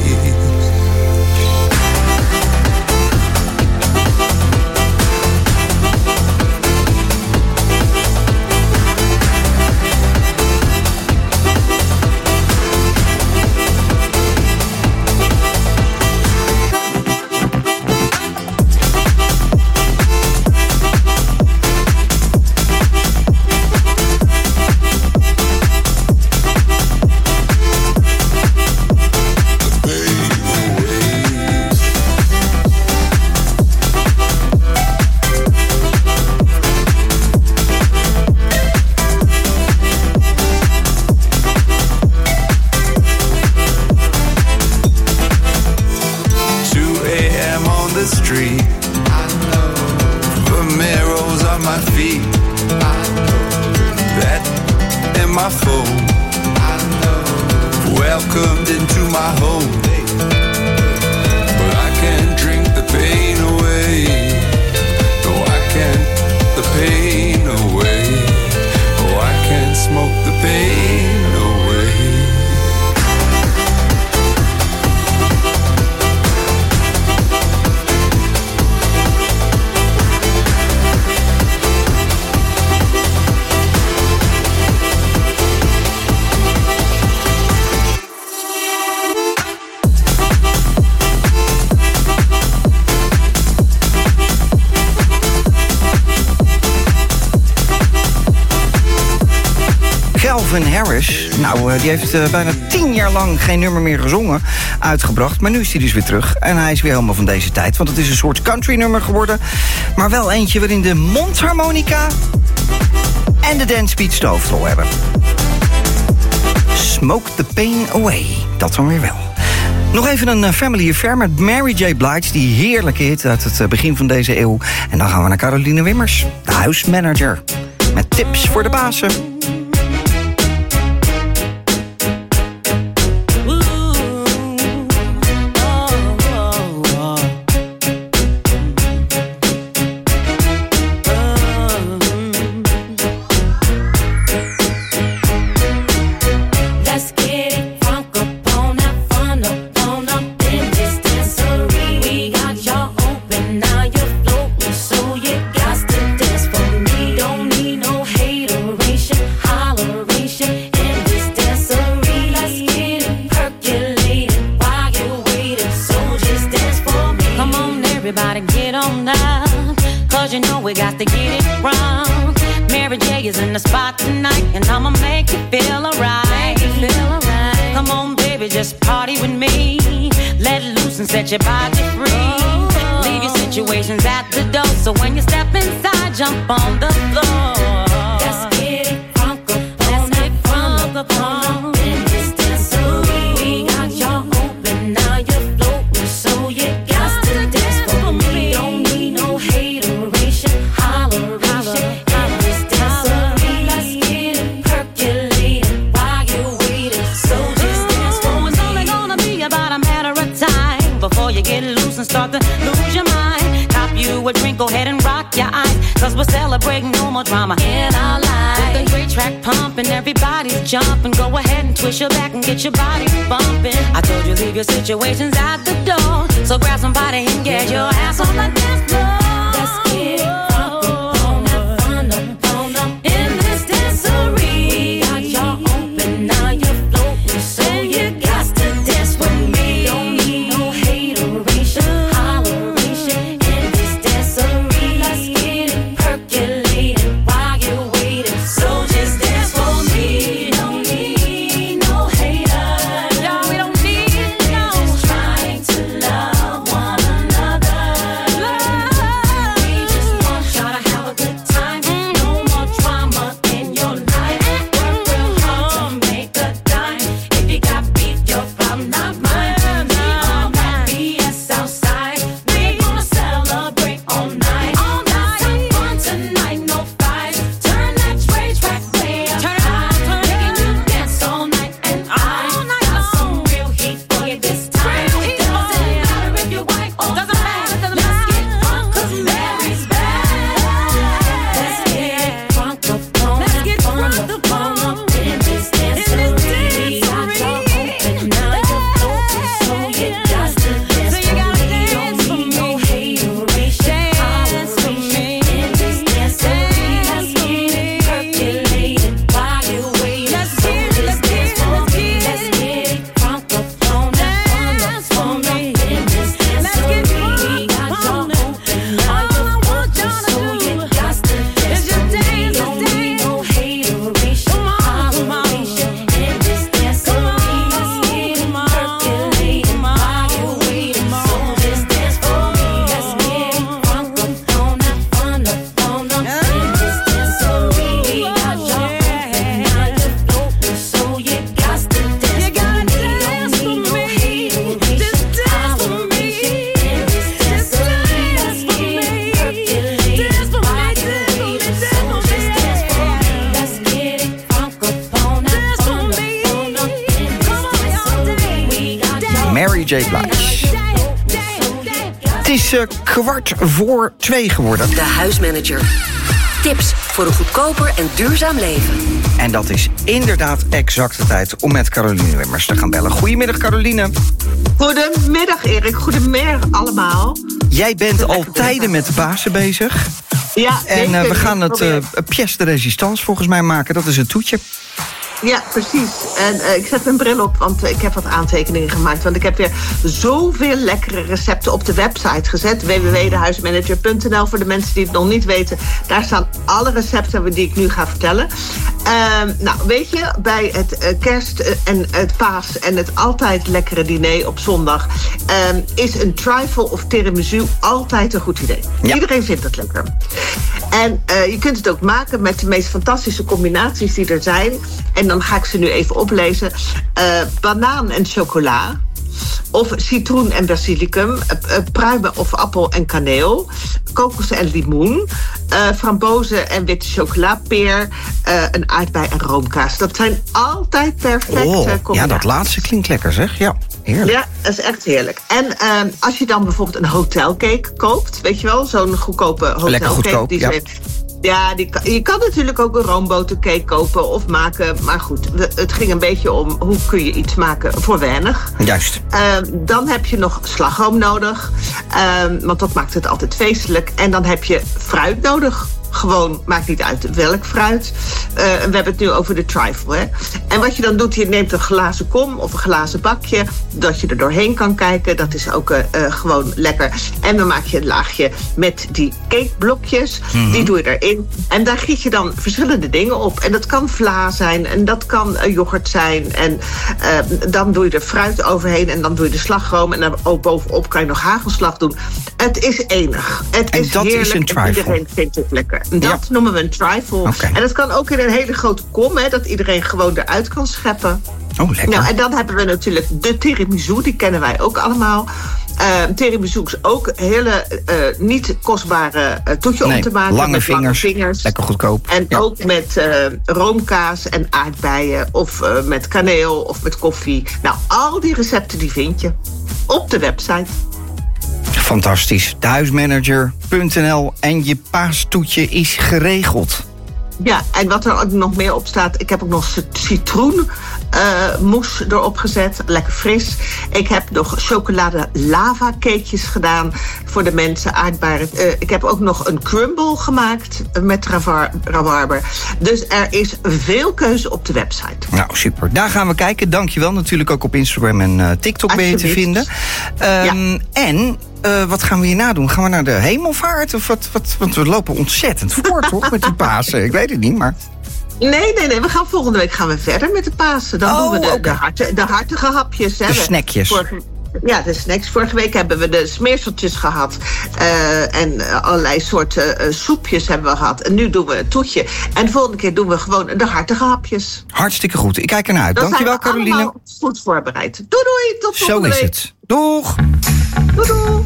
S3: Calvin Harris, nou, die heeft uh, bijna tien jaar lang geen nummer meer gezongen, uitgebracht. Maar nu is hij dus weer terug. En hij is weer helemaal van deze tijd, want het is een soort country nummer geworden. Maar wel eentje waarin de mondharmonica en de dancebeats de hoofdrol hebben. Smoke the Pain Away, dat dan weer wel. Nog even een family affair met Mary J. Blige, die heerlijke hit uit het begin van deze eeuw. En dan gaan we naar Caroline Wimmers, de huismanager, met tips voor de bazen.
S7: Set your body free. Leave your situations at the door. So when you step inside, jump on the floor. Let's get it crunk up. Let's get crunk up on in this dancery. We got y'all open, now you're floating, so you got to dance for me. Don't need no hateration, holleration in this dancery. Let's get it percolating while you're waiting. So just dance for me. It's only gonna be about a matter of time before you get loose and start to lose your mind. Cop you a drink, go ahead and rock your eyes, cause we're celebrating no more drama in our lives. With a great track pumping, everybody's jumping. Go ahead and twist your back and get your body bumping. I told you leave your situations at the door, so grab somebody and get your ass on the dance floor. Let's get it crunk up, on that fun up, on up in this dancery. Got y'all open, now you're floating, so you got to dance with me. Don't need no hateration, holleration in this dancery. Let's get it percolating while you're waiting. So just dance for me. Don't need no haters. No, we don't need no. We're just trying to love one another. Love.
S3: J. Blige. Het is uh, kwart voor twee geworden.
S16: De Huismanager. Tips voor een goedkoper en duurzaam leven.
S3: En dat is inderdaad exact de tijd om met Caroline Wimmers te gaan bellen. Goedemiddag, Caroline.
S8: Goedemiddag, Erik. Goedemiddag allemaal.
S3: Jij bent al tijden met de Pasen bezig.
S8: Ja,
S3: En uh, we gaan het uh, pièce de résistance volgens mij maken. Dat is het toetje.
S8: Ja, precies. En uh, ik zet mijn bril op, want uh, ik heb wat aantekeningen gemaakt. Want ik heb weer zoveel lekkere recepten op de website gezet. w w w punt de huismanager punt n l voor de mensen die het nog niet weten. Daar staan alle recepten die ik nu ga vertellen. Uh, nou, weet je, bij het uh, kerst uh, en het paas en het altijd lekkere diner op zondag... Uh, is een trifle of tiramisu altijd een goed idee. Ja. Iedereen vindt het lekker. En uh, je kunt het ook maken met de meest fantastische combinaties die er zijn. En dan ga ik ze nu even oplezen. Uh, banaan en chocola. Of citroen en basilicum. Uh, uh, pruimen of appel en kaneel. Kokos en limoen. Uh, frambozen en witte chocola. Peer. Uh, een aardbei en roomkaas. Dat zijn altijd perfecte
S3: oh,
S8: combinaties.
S3: Ja, dat laatste klinkt lekker, zeg. Ja, heerlijk.
S8: Ja, dat is echt heerlijk. En uh, als je dan bijvoorbeeld een hotelcake koopt... weet je wel, zo'n goedkope hotelcake.
S3: Lekker goedkoop,
S8: die
S3: ja.
S8: Zijn, Ja, die kan, je kan natuurlijk ook een roombotercake kopen of maken. Maar goed, we, het ging een beetje om hoe kun je iets maken voor weinig.
S3: Juist.
S8: Uh, dan heb je nog slagroom nodig. Uh, want dat maakt het altijd feestelijk. En dan heb je fruit nodig. Gewoon, maakt niet uit welk fruit. Uh, we hebben het nu over de trifle. Hè? En wat je dan doet, je neemt een glazen kom of een glazen bakje. Dat je er doorheen kan kijken. Dat is ook uh, uh, gewoon lekker. En dan maak je een laagje met die cakeblokjes. Mm-hmm. Die doe je erin. En daar giet je dan verschillende dingen op. En dat kan vla zijn. En dat kan uh, yoghurt zijn. En uh, dan doe je er fruit overheen. En dan doe je de slagroom. En dan ook bovenop kan je nog hagelslag doen. Het is enig. Het
S3: en
S8: is
S3: dat
S8: heerlijk.
S3: is een trifle.
S8: Iedereen vindt het lekker. Dat ja. noemen we een trifle.
S3: Okay.
S8: En dat kan ook in een hele grote kom, hè, dat iedereen gewoon eruit kan scheppen.
S3: Oh, lekker.
S8: Nou, en dan hebben we natuurlijk de tiramisu, die kennen wij ook allemaal. Uh, tiramisu is ook een hele uh, niet kostbare uh, toetje
S3: nee,
S8: om te maken.
S3: lange
S8: met
S3: vingers,
S8: lange vingers.
S3: Lekker goedkoop.
S8: En
S3: ja.
S8: ook met uh, roomkaas en aardbeien. Of uh, met kaneel of met koffie. Nou, al die recepten die vind je op de website.
S3: Fantastisch. de huismanager punt n l en je paastoetje is geregeld.
S8: Ja, en wat er ook nog meer op staat... ik heb ook nog citroenmousse uh, erop gezet. Lekker fris. Ik heb nog chocolade lava cakejes gedaan voor de mensen. Aardbeien. Uh, ik heb ook nog een crumble gemaakt met rabarber. Dus er is veel keuze op de website.
S3: Nou, super. Daar gaan we kijken. Dankjewel. Natuurlijk ook op Instagram en uh, TikTok ben je te vinden. Um, ja. En... Uh, wat gaan we hierna doen? Gaan we naar de hemelvaart? Of wat, wat, want we lopen ontzettend voor, toch? Met die Pasen. Ik weet het niet, maar...
S8: Nee, nee, nee. We gaan volgende week gaan we verder met de Pasen. Dan oh, doen we de, okay. de, harte, de hartige hapjes.
S3: De
S8: hè.
S3: snackjes.
S8: Vorige, ja, de snacks. Vorige week hebben we de smeerseltjes gehad. Uh, en uh, allerlei soorten uh, soepjes hebben we gehad. En nu doen we een toetje. En de volgende keer doen we gewoon de hartige hapjes.
S3: Hartstikke goed. Ik kijk ernaar uit. Dan Dankjewel, Caroline.
S8: Goed voorbereid. Doei, doei. Tot volgende week.
S3: Zo is het. Doeg.
S8: Doei, doei.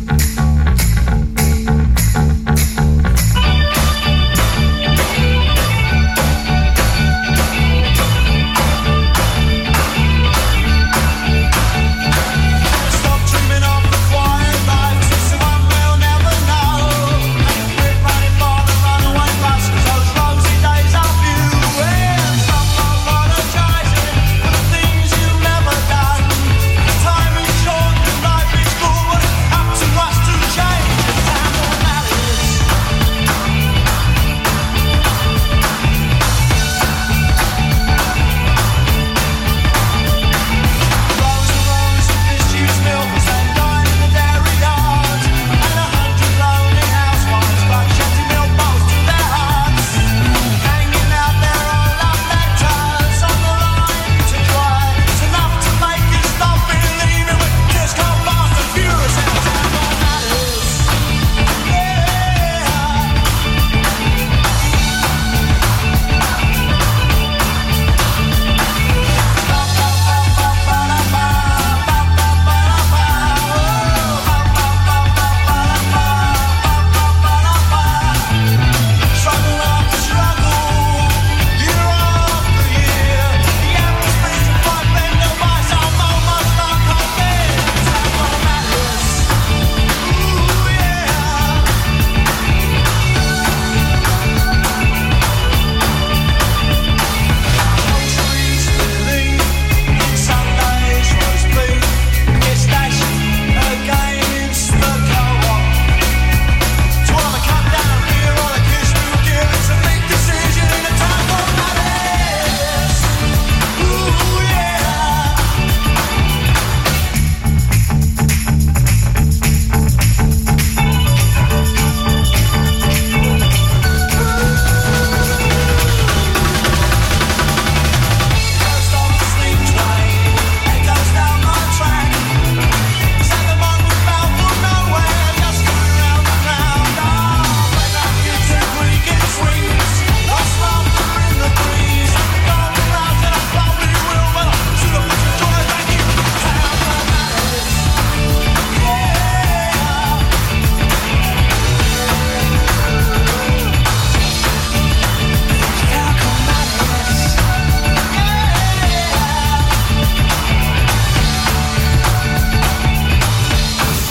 S2: Time is short and life is cool. Have to rush to change.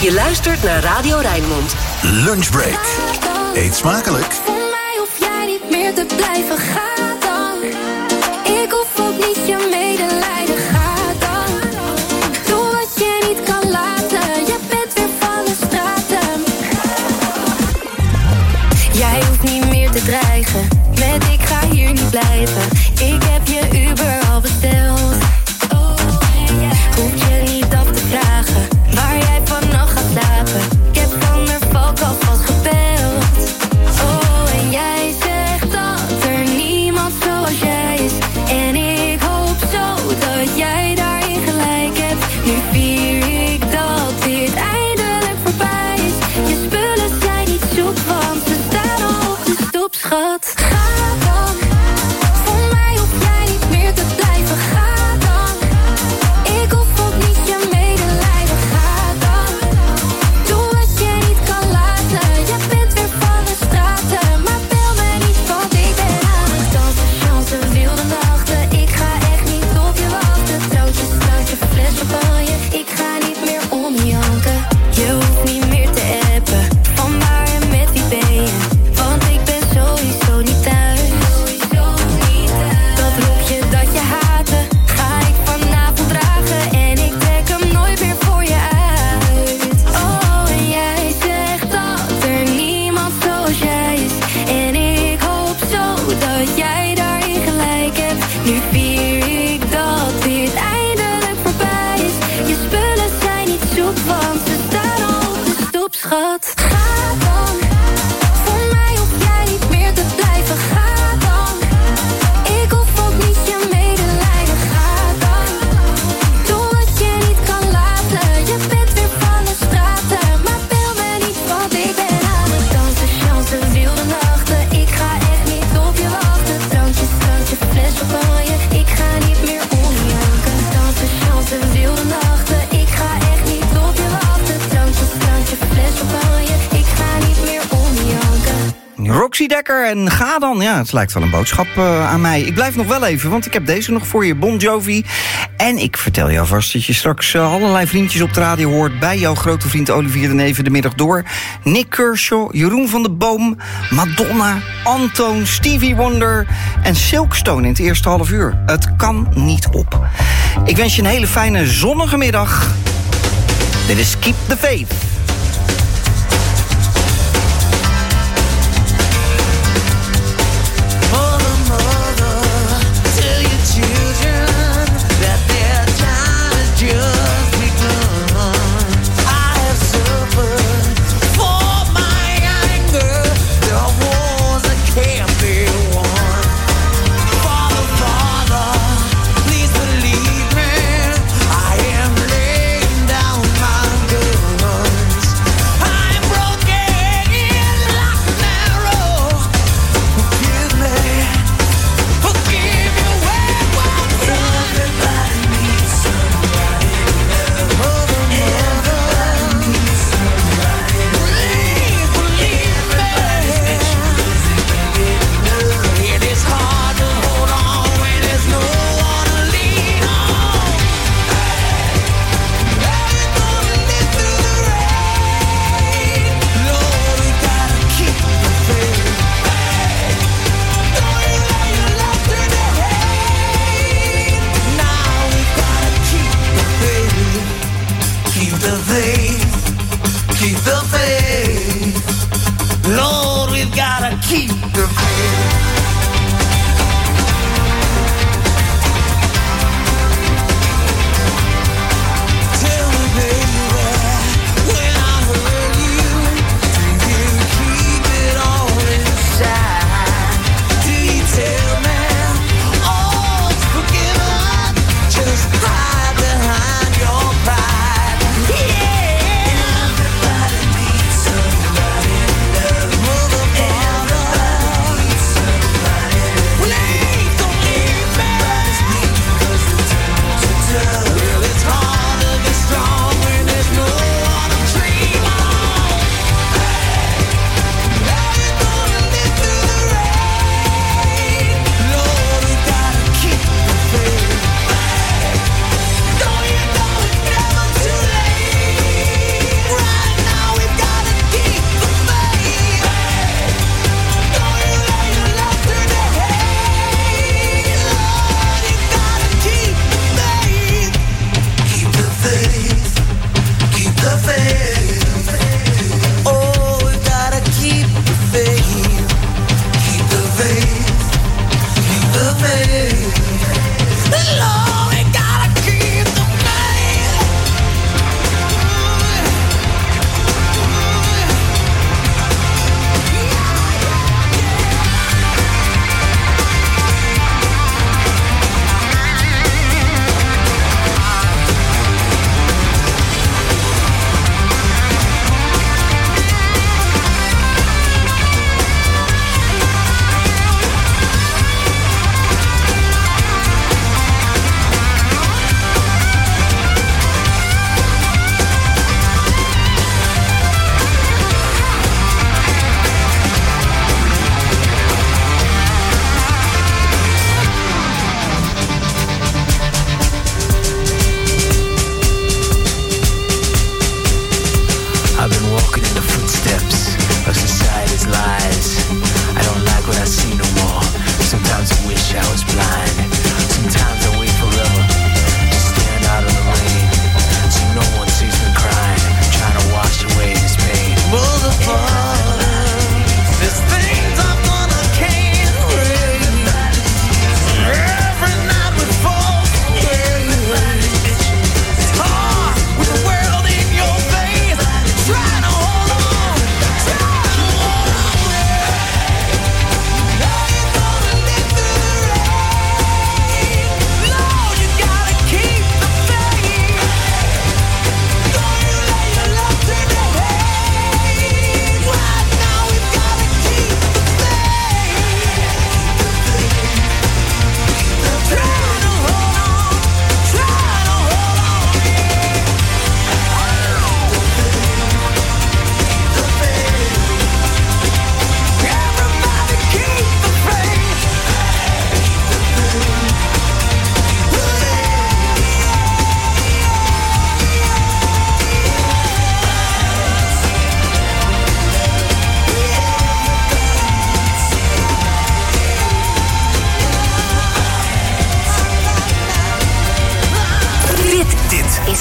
S16: Je luistert naar Radio Rijnmond.
S21: Lunchbreak. Eet smakelijk.
S6: Voor mij hoef jij niet meer te blijven, ga dan. Ik hoef ook niet je medelijden, ga dan. Doe wat je niet kan laten, je bent weer van de straten. Jij hoeft niet meer te dreigen, met ik ga hier niet blijven. Ik heb je Uber al besteld. Hoef je niet af te vragen waar jij vannacht gaat slapen. Ik heb van der Valk alvast gebeld. Oh, en jij zegt dat er niemand zoals jij is. En ik hoop zo dat jij daarin gelijk hebt. Nu vier ik dat dit eindelijk voorbij is. Je spullen zijn niet zoek, want ze staan al op de stoep, schat. Ga dan, voor mij hoef jij niet meer te blijven, ga dan. Ik hoef ook niet je medelijden, ga dan. Doe wat je niet kan laten, je bent weer van de straten. Maar bel me niet, want ik ben aan het dansen, chansen, wilde nachten. Ik ga echt niet op je wachten, trootjes, sluitje, fles champagne. Ik ga niet meer om janken. Je hoeft niet meer te appen, van waar en met wie ben je. Want ik ben sowieso niet thuis. Dat rokje dat je haatte, ga ik vanavond dragen. En ik trek hem nooit meer voor je uit. Oh, en jij zegt dat er niemand zoals jij is. En ik hoop zo dat jij daarin gelijk hebt. Nu vier ik dat dit eindelijk voorbij is. Je spullen zijn niet zoek, want ze staan al op de stoep, schat. Ga dan, voor mij hoef jij niet meer te blijven, ga dan. Ik hoef ook niet je medelijden, ga dan. Doe wat je niet kan laten, je bent weer van de straten. Maar bel me niet, want ik ben aan het dansen, chansen, wilde nachten. Ik ga echt niet op je wachten, drankjes, drankje, fles champagne. Ik ga niet meer om janken, dansen, chansen, wilde nachten. Ik ga echt niet op je wachten, drankjes, drankje, fles champagne. Ik ga niet meer om janken.
S3: Roxy Dekker en ga dan. Ja, het lijkt wel een boodschap uh, aan mij. Ik blijf nog wel even, want ik heb deze nog voor je, Bon Jovi. En ik vertel je alvast dat je straks uh, allerlei vriendjes op de radio hoort bij jouw grote vriend Olivier de Neven de middag door. Nick Kershaw, Jeroen van der Boom, Madonna, Antoon, Stevie Wonder en Silkstone in het eerste half uur. Het kan niet op. Ik wens je een hele fijne zonnige middag. Dit is Keep the Faith.
S2: Believe me, I am laying down my gun.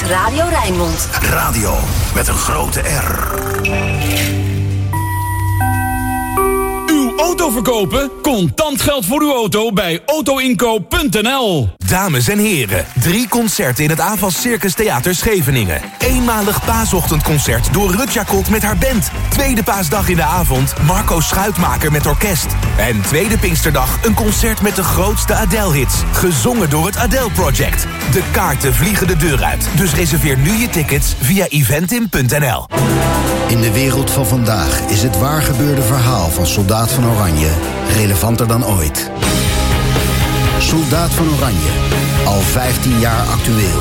S16: is Radio Rijnmond.
S21: Radio met een grote R.
S9: Uw auto verkopen? Contant geld voor uw auto bij autoinkoop punt n l.
S10: Dames en heren, drie concerten in het Avas Circus Theater Scheveningen. Eenmalig paasochtendconcert door Rut Jacot met haar band. Tweede paasdag in de avond Marco Schuitmaker met orkest. En tweede Pinksterdag een concert met de grootste Adele-hits. Gezongen door het Adele Project. De kaarten vliegen de deur uit. Dus reserveer nu je tickets via eventim punt n l.
S23: In de wereld van vandaag is het waargebeurde verhaal van Soldaat van Oranje relevanter dan ooit. Soldaat van Oranje, al vijftien jaar actueel.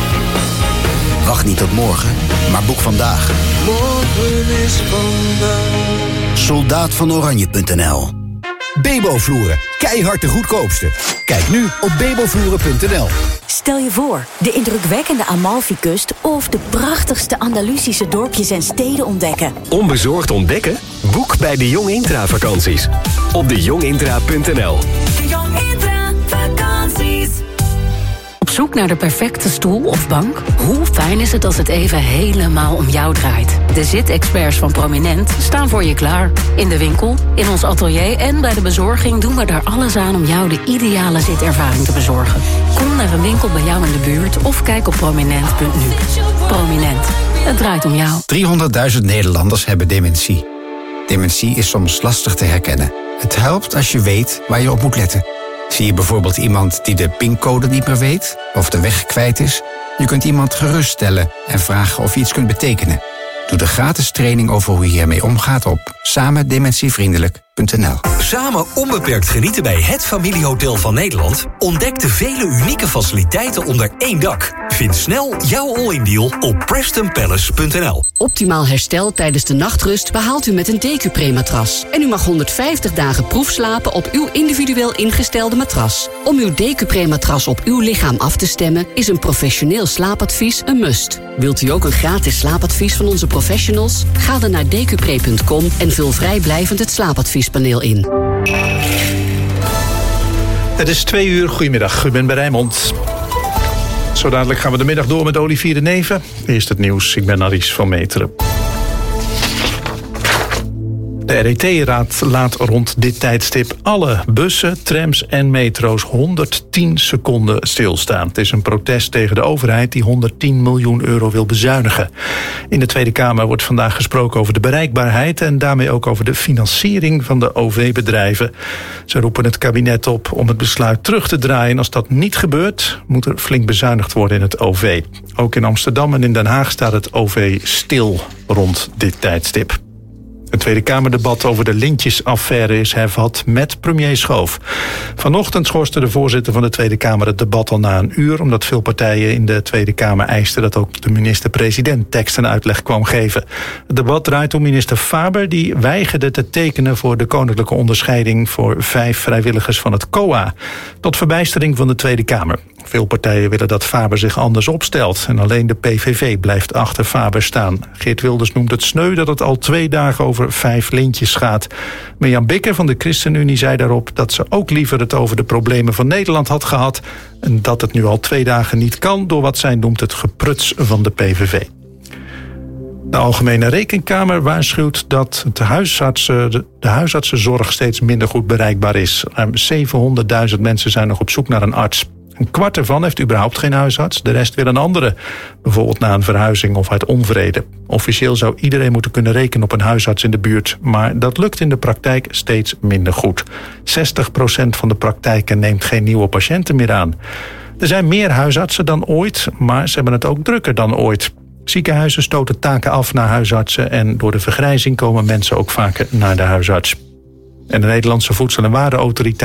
S23: Wacht niet tot morgen, maar boek vandaag.
S2: Morgen is vandaag.
S23: soldaat van oranje punt n l.
S13: Bebo-vloeren, keihard de goedkoopste. Kijk nu op bebo-vloeren punt n l.
S12: Stel je voor, de indrukwekkende Amalfi-kust of de prachtigste Andalusische dorpjes en steden ontdekken.
S24: Onbezorgd ontdekken? Boek bij de Jong Intra vakanties. Op de jong intra punt n l.
S12: De Jong Intra vakanties. Op zoek naar de perfecte stoel of bank? Hoe fijn is het als het even helemaal om jou draait? De zitexperts van Prominent staan voor je klaar. In de winkel, in ons atelier en bij de bezorging doen we er alles aan om jou de ideale zitervaring te bezorgen. Kom naar een winkel bij jou in de buurt of kijk op prominent punt n u. Prominent, het draait om jou.
S25: driehonderdduizend Nederlanders hebben dementie. Dementie is soms lastig te herkennen. Het helpt als je weet waar je op moet letten. Zie je bijvoorbeeld iemand die de pincode niet meer weet of de weg kwijt is? Je kunt iemand geruststellen en vragen of je iets kunt betekenen. Doe de gratis training over hoe je hiermee omgaat op samen dementievriendelijk punt n l.
S17: Samen onbeperkt genieten bij het familiehotel van Nederland? Ontdek de vele unieke faciliteiten onder één dak. Vind snel jouw all-in deal op preston palace punt n l.
S26: Optimaal herstel tijdens de nachtrust behaalt u met een Decupre-matras. En u mag honderdvijftig dagen proefslapen op uw individueel ingestelde matras. Om uw Decupre-matras op uw lichaam af te stemmen is een professioneel slaapadvies een must. Wilt u ook een gratis slaapadvies van onze professionals? Ga dan naar decupre punt com en vul vrijblijvend het slaapadviespaneel in.
S5: Het is twee uur. Goedemiddag, u bent bij Rijnmond. Zo dadelijk gaan we de middag door met Olivier de Neven. Eerst het nieuws, ik ben Aries van Meteren. De R E T-raad laat rond dit tijdstip alle bussen, trams en metro's honderdtien seconden stilstaan. Het is een protest tegen de overheid die honderdtien miljoen euro wil bezuinigen. In de Tweede Kamer wordt vandaag gesproken over de bereikbaarheid en daarmee ook over de financiering van de O V-bedrijven. Ze roepen het kabinet op om het besluit terug te draaien. Als dat niet gebeurt, moet er flink bezuinigd worden in het O V. Ook in Amsterdam en in Den Haag staat het O V stil rond dit tijdstip. Het Tweede Kamerdebat over de lintjesaffaire is hervat met premier Schoof. Vanochtend schorste de voorzitter van de Tweede Kamer het debat al na een uur, omdat veel partijen in de Tweede Kamer eisten dat ook de minister-president tekst en uitleg kwam geven. Het debat draait om minister Faber, die weigerde te tekenen voor de koninklijke onderscheiding voor vijf vrijwilligers van het C O A. Tot verbijstering van de Tweede Kamer. Veel partijen willen dat Faber zich anders opstelt en alleen de P V V blijft achter Faber staan. Geert Wilders noemt het sneu dat het al twee dagen over vijf lintjes gaat. Mirjam Bikker van de ChristenUnie zei daarop dat ze ook liever het over de problemen van Nederland had gehad en dat het nu al twee dagen niet kan door wat zij noemt het gepruts van de P V V. De Algemene Rekenkamer waarschuwt dat de, huisartsen, de huisartsenzorg steeds minder goed bereikbaar is. Ruim zevenhonderdduizend mensen zijn nog op zoek naar een arts. Een kwart ervan heeft überhaupt geen huisarts. De rest wil een andere. Bijvoorbeeld na een verhuizing of uit onvrede. Officieel zou iedereen moeten kunnen rekenen op een huisarts in de buurt. Maar dat lukt in de praktijk steeds minder goed. zestig procent van de praktijken neemt geen nieuwe patiënten meer aan. Er zijn meer huisartsen dan ooit, maar ze hebben het ook drukker dan ooit. Ziekenhuizen stoten taken af naar huisartsen en door de vergrijzing komen mensen ook vaker naar de huisarts. En de Nederlandse Voedsel- en Warenautoriteit